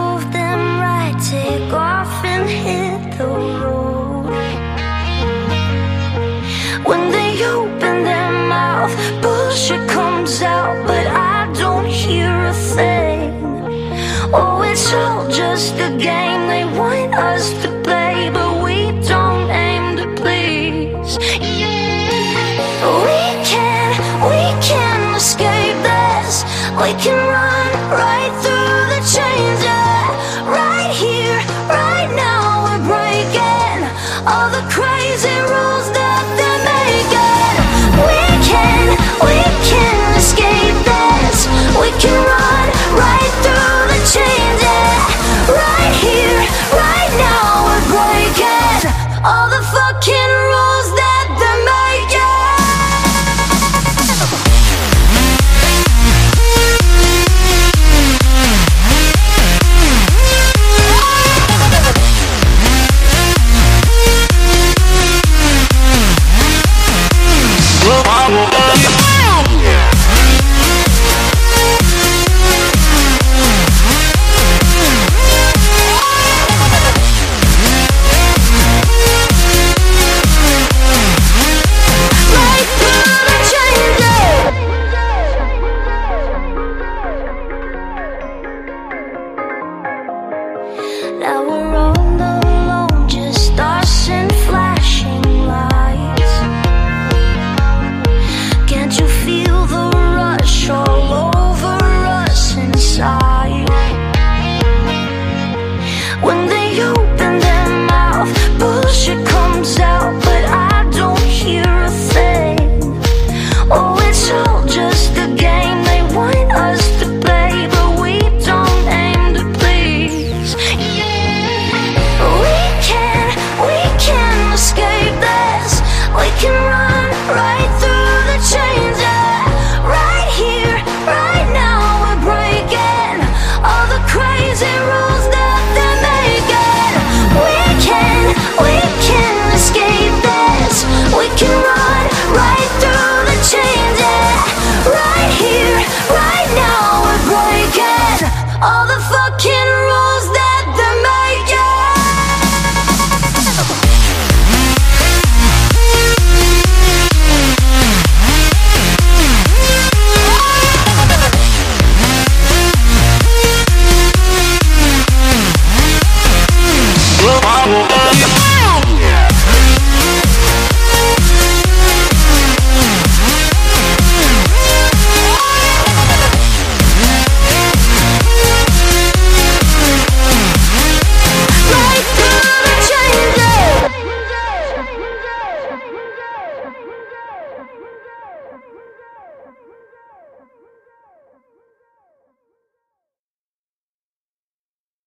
prove them right, take off and hit the road. When they open their mouth, bullshit comes out, but I don't hear a thing. Oh, it's all just a game they want us to play, but we don't aim to please. We can escape this. We can run